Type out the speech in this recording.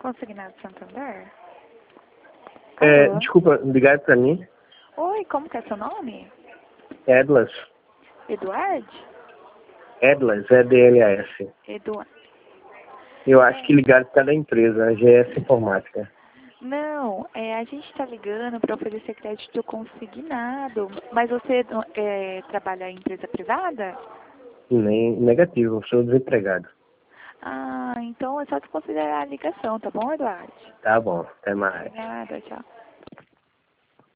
Consignado Santander? Alô? Desculpa, ligado pra mim. Oi, como que é seu nome? Edlas. Eduardo? Edlas, EDLAS. Eduardo. Eu acho que ligaram por causa da empresa, a GS Informática. Não, a gente está ligando para oferecer crédito consignado. Mas você trabalha em empresa privada? Nem negativo, sou desempregado. Ah, então é só desconsiderar a ligação, tá bom, Eduardo? Tá bom, até mais. Nada, tchau.